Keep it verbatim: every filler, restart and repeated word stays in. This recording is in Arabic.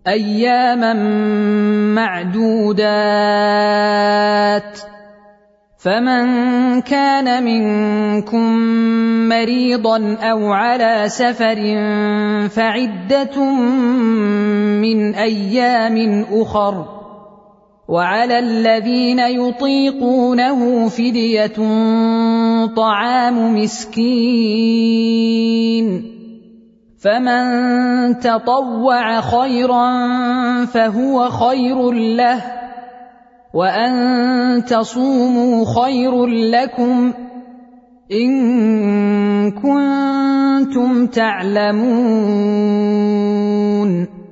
أياما معدودات. فمن كان منكم مريضا أو على سفر فعدة من أيام أخر، وعلى الذين يطيقونه فدية طعام مسكين، فمن تطوع خيرا فهو خير له، وأن تصوموا خير لكم إن كنتم تعلمون.